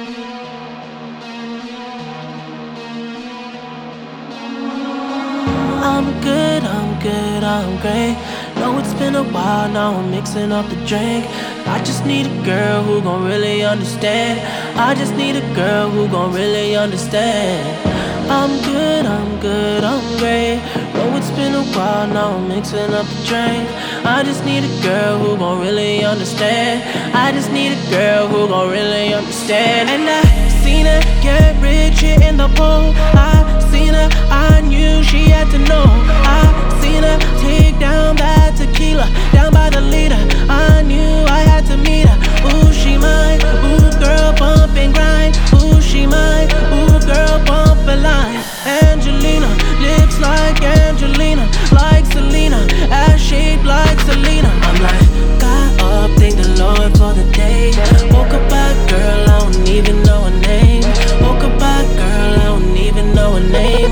I'm great. Know it's been a while, now I'm mixing up the drink. I just need a girl who gon' really understand. I just need a girl who gon' really understand. I'm great. Know it's been a while, now I'm mixing up the drink. I just need a girl who gon' really understand. I just need a girl who gon' really understand. And I seen her get rich here in the pool. I seen her, I knew she had to know. I seen her take down that tequila, down by the leader. I knew I had to meet her. Ooh, she mine. Ooh, girl, bump and grind. Ooh, she mine. Ooh, girl, bump a line. Angelina, lips like Angelina, like Selena, ass shaped like Selena. I'm like, got up, thank the Lord for the day. Woke up by girl, I don't even know her name. Woke up by girl, I don't even know her name.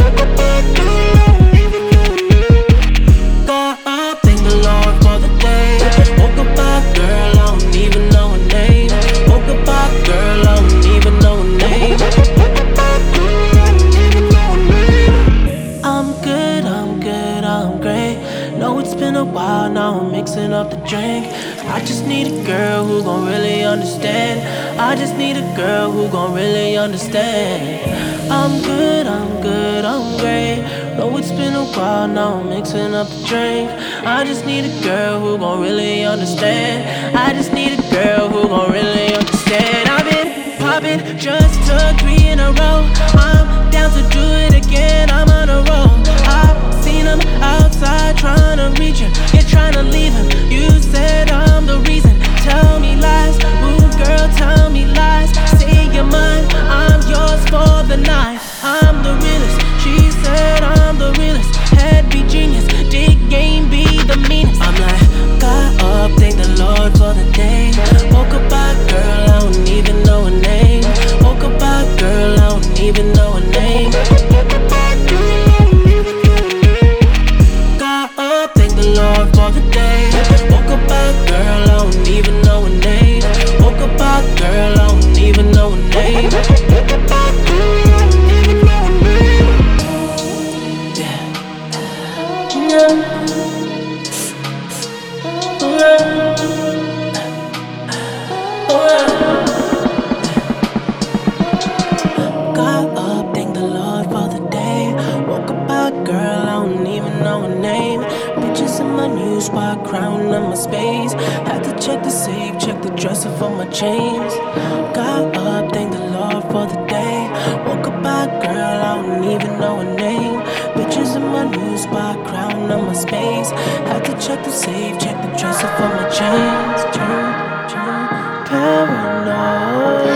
Got up, thank the Lord for the day. Woke up by girl, I don't even know her name. Woke up by girl, I don't even know her name. I'm great. Know it's been a while, now I'm mixing up the drink. I just need a girl who gon' really understand. I just need a girl who gon' really understand. I'm great. Know it's been a while, now I'm mixing up the drink. I just need a girl who gon' really understand. I just need a girl who gon' really understand. I've been poppin', just took 3 in a row. I'm down to do it again, I'm on a roll. I seen him outside trying to reach him, yeah, trying to leave him. You said I'm the reason, tell me lies. Ooh, girl, tell me lies. Say you're mine, I'm yours for the night. I'm the realest, she said I'm the realest. Head be genius, dick game be the meanest. I'm like, got up, thank the Lord for the day. Woke up by girl, I don't even know her name. Woke up by girl, I don't even know her name. Got up, thank the Lord for the day. Woke up by girl, I don't even know her name. Woke up by girl, I don't even know her name. Got up, thank the Lord for the day. Woke up by girl, I don't even know her name. Bitches in my new spot, crowding on my space. Had to check the safe, check the dresser for my chains. Got up, thank the Lord for the day. Woke up by girl, I don't even know her name. Bitches in my new spot, crowding on my space. Had to check the safe, check the dresser for my chains. Paranoid.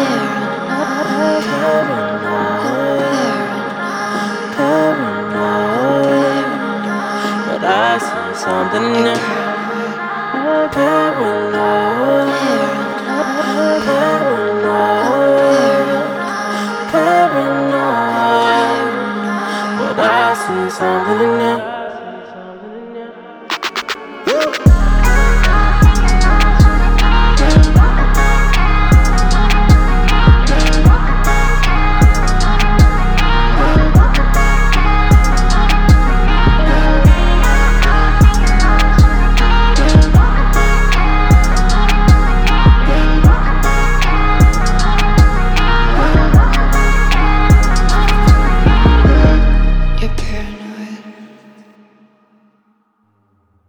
But I see something new. Paranoid. But I see something new.